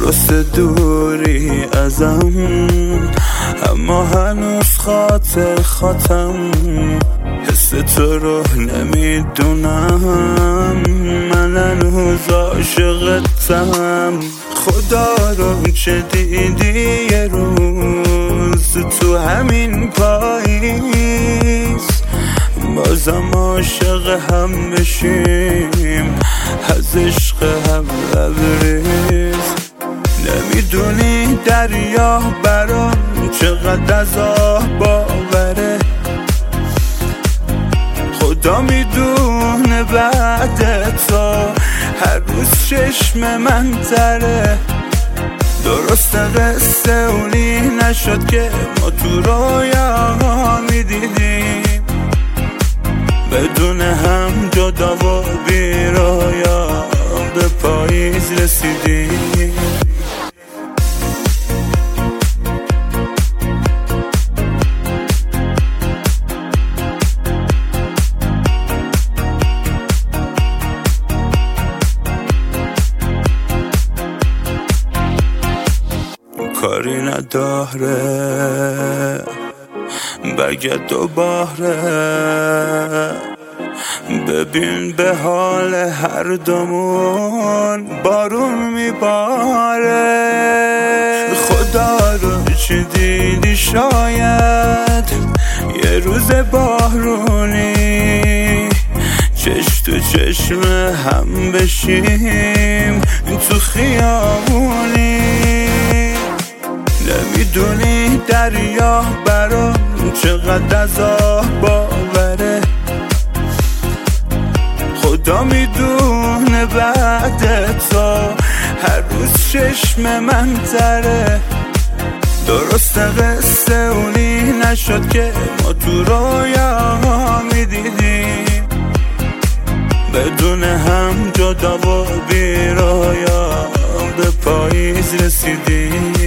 درست دوری ازم، اما هنوز خاطرم حس تو رو نمیدونم. من هنوز عاشقتم. خدا رو چه دیدی یه روز تو همین پاییز، بازم عاشق هم بشیم از عشق هم لبریز. نمیدونی دریا برام چقدر از آه باوره، خدا میدونه بعد تو هر روز چشم من تره. درست قصه اونی نشد که ما تو رویا میدیدیم، بدون هم جدا و بیرایا به پاییز رسیدیم. کاری نداره بگه دوباره، ببین به حال هر دومون بارون میباره. خدا رو چی دیدی شاید یه روز بارونی، چش تو چشم هم بشیم تو خیابونی. نمیدونی دریا برام چقدر از آه باوره، خدا میدونه بعد تو هر روز چشم من تره. درست قصه اونی نشد که ما تو رویا میدیدیم، بدون هم جدا و بیرایا به پاییز رسیدیم.